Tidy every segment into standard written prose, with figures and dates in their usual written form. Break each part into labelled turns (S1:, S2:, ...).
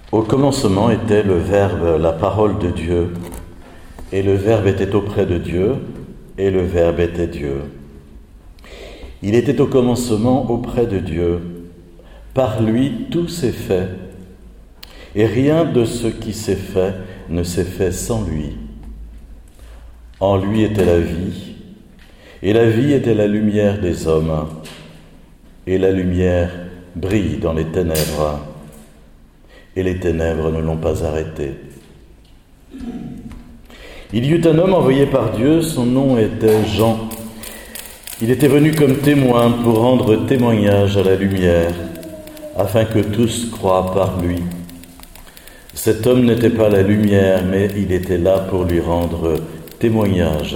S1: Au commencement était le Verbe, la parole de Dieu, et le Verbe était auprès de Dieu, et le Verbe était Dieu. Il était au commencement auprès de Dieu. Par lui, tout s'est fait, et rien de ce qui s'est fait ne s'est fait sans lui. En lui était la vie, et la vie était la lumière des hommes, et la lumière brille dans les ténèbres, et les ténèbres ne l'ont pas arrêté. Il y eut un homme envoyé par Dieu, son nom était Jean. Il était venu comme témoin pour rendre témoignage à la lumière, afin que tous croient par lui. Cet homme n'était pas la lumière, mais il était là pour lui rendre témoignage.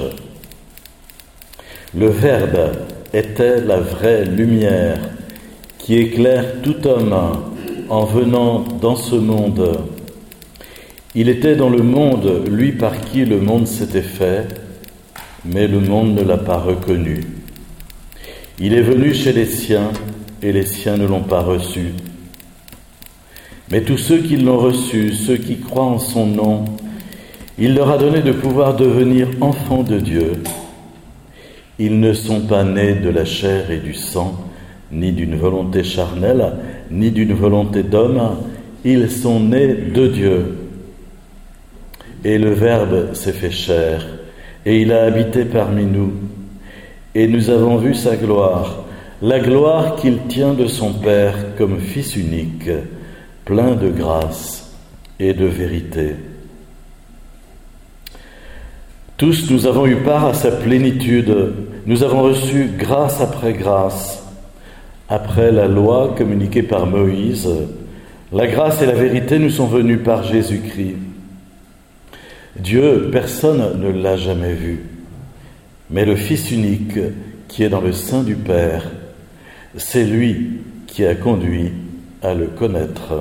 S1: Le Verbe était la vraie lumière qui éclaire tout homme en venant dans ce monde. Il était dans le monde, lui par qui le monde s'était fait, mais le monde ne l'a pas reconnu. Il est venu chez les siens, et les siens ne l'ont pas reçu. Mais tous ceux qui l'ont reçu, ceux qui croient en son nom, il leur a donné de pouvoir devenir enfants de Dieu. Ils ne sont pas nés de la chair et du sang, ni d'une volonté charnelle, ni d'une volonté d'homme, ils sont nés de Dieu. Et le Verbe s'est fait chair, et il a habité parmi nous. Et nous avons vu sa gloire, la gloire qu'il tient de son Père comme Fils unique, plein de grâce et de vérité. Tous nous avons eu part à sa plénitude, nous avons reçu grâce après grâce. Après la loi communiquée par Moïse, la grâce et la vérité nous sont venues par Jésus-Christ. Dieu, personne ne l'a jamais vu, mais le Fils unique qui est dans le sein du Père, c'est lui qui a conduit à le connaître.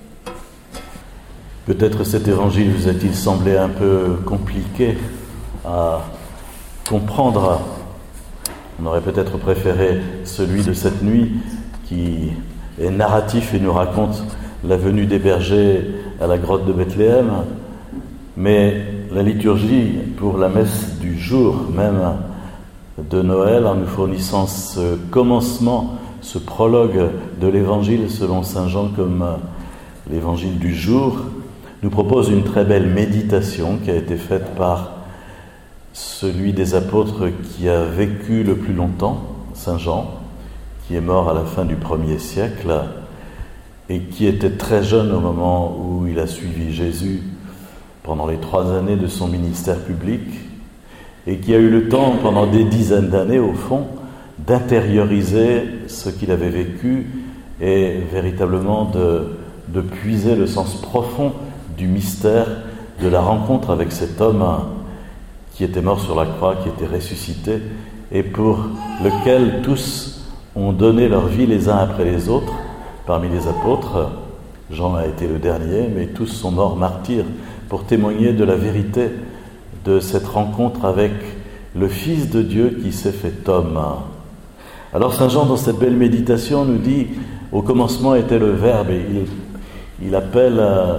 S1: Peut-être cet évangile vous a-t-il semblé un peu compliqué à comprendre. On aurait peut-être préféré celui de cette nuit qui est narratif et nous raconte la venue des bergers à la grotte de Bethléem. Mais la liturgie pour la messe du jour même de Noël, en nous fournissant ce commencement, ce prologue de l'évangile selon saint Jean comme l'évangile du jour, nous propose une très belle méditation qui a été faite par celui des apôtres qui a vécu le plus longtemps, saint Jean, qui est mort à la fin du 1er siècle et qui était très jeune au moment où il a suivi Jésus pendant les 3 années de son ministère public et qui a eu le temps pendant des dizaines d'années au fond d'intérioriser ce qu'il avait vécu et véritablement de puiser le sens profond du mystère de la rencontre avec cet homme qui était mort sur la croix, qui était ressuscité et pour lequel tous ont donné leur vie les uns après les autres. Parmi les apôtres, Jean a été le dernier, mais tous sont morts martyrs pour témoigner de la vérité de cette rencontre avec le Fils de Dieu qui s'est fait homme. Alors saint Jean, dans cette belle méditation, nous dit « Au commencement était le Verbe » et il appelle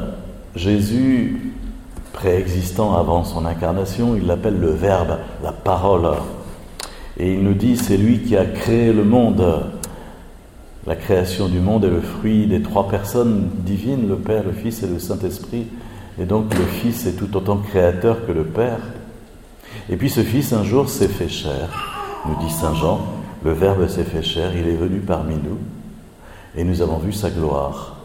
S1: Jésus, préexistant avant son incarnation, il l'appelle le Verbe, la parole. Et il nous dit « C'est lui qui a créé le monde ». La création du monde est le fruit des 3 personnes divines, le Père, le Fils et le Saint-Esprit. Et donc le Fils est tout autant créateur que le Père. Et puis ce Fils un jour s'est fait chair, nous dit saint Jean, le Verbe s'est fait chair, il est venu parmi nous et nous avons vu sa gloire.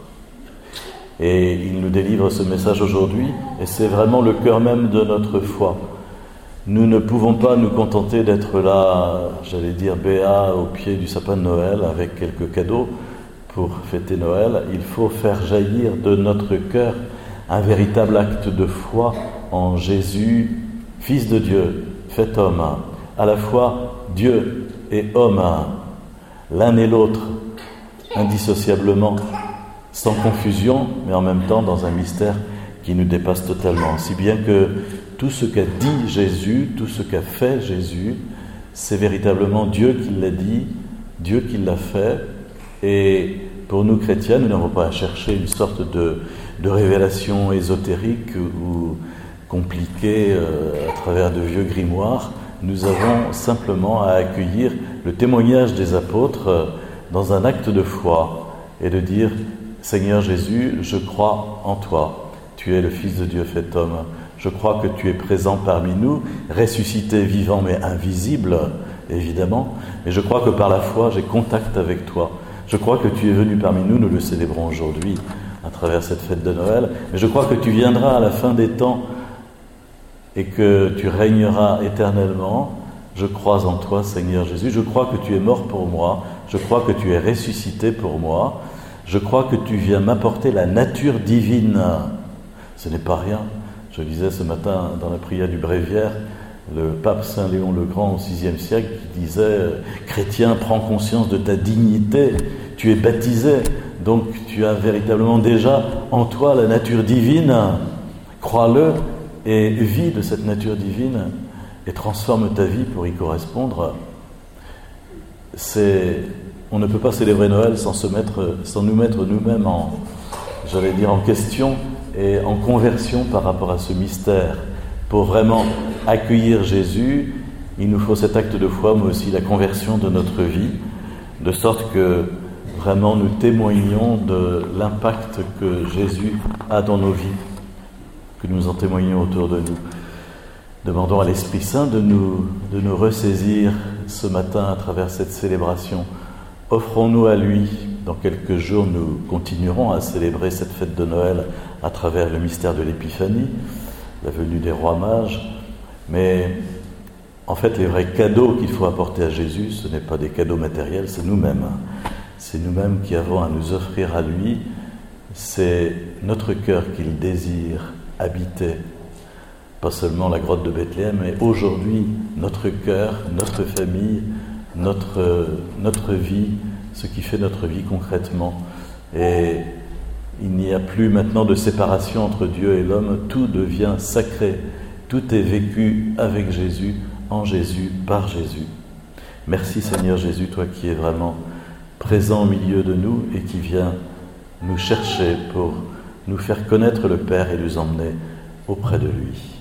S1: Et il nous délivre ce message aujourd'hui et c'est vraiment le cœur même de notre foi. Nous ne pouvons pas nous contenter d'être là, j'allais dire béat au pied du sapin de Noël avec quelques cadeaux pour fêter Noël. Il faut faire jaillir de notre cœur un véritable acte de foi en Jésus, Fils de Dieu, fait homme, à la fois Dieu et homme, l'un et l'autre, indissociablement, sans confusion, mais en même temps dans un mystère qui nous dépasse totalement. Si bien que tout ce qu'a dit Jésus, tout ce qu'a fait Jésus, c'est véritablement Dieu qui l'a dit, Dieu qui l'a fait, et pour nous chrétiens, nous n'avons pas à chercher une sorte de révélation ésotérique ou compliquée à travers de vieux grimoires. Nous avons simplement à accueillir le témoignage des apôtres dans un acte de foi et de dire « Seigneur Jésus, je crois en toi, tu es le Fils de Dieu fait homme, je crois que tu es présent parmi nous, ressuscité, vivant mais invisible, évidemment, et je crois que par la foi j'ai contact avec toi. Je crois que tu es venu parmi nous, nous le célébrons aujourd'hui à travers cette fête de Noël, mais je crois que tu viendras à la fin des temps et que tu régneras éternellement. Je crois en toi, Seigneur Jésus, je crois que tu es mort pour moi, je crois que tu es ressuscité pour moi, je crois que tu viens m'apporter la nature divine. Ce n'est pas rien. Je lisais ce matin dans la prière du Bréviaire, le pape Saint Léon le Grand au VIe siècle qui disait « Chrétien, prends conscience de ta dignité, tu es baptisé, donc tu as véritablement déjà en toi la nature divine, crois-le et vis de cette nature divine et transforme ta vie pour y correspondre. » On ne peut pas célébrer Noël sans nous mettre nous-mêmes en question et en conversion par rapport à ce mystère. Pour vraiment accueillir Jésus, il nous faut cet acte de foi, mais aussi la conversion de notre vie, de sorte que vraiment nous témoignons de l'impact que Jésus a dans nos vies, que nous en témoignons autour de nous. Demandons à l'Esprit Saint de nous ressaisir ce matin à travers cette célébration. Offrons-nous à lui. Dans quelques jours, nous continuerons à célébrer cette fête de Noël à travers le mystère de l'Épiphanie, la venue des rois mages. Mais en fait, les vrais cadeaux qu'il faut apporter à Jésus, ce n'est pas des cadeaux matériels, c'est nous-mêmes. C'est nous-mêmes qui avons à nous offrir à lui. C'est notre cœur qu'il désire habiter. Pas seulement la grotte de Bethléem, mais aujourd'hui, notre cœur, notre famille, notre vie, ce qui fait notre vie concrètement. Et il n'y a plus maintenant de séparation entre Dieu et l'homme, tout devient sacré, tout est vécu avec Jésus, en Jésus, par Jésus. Merci Seigneur Jésus, toi qui es vraiment présent au milieu de nous et qui viens nous chercher pour nous faire connaître le Père et nous emmener auprès de lui.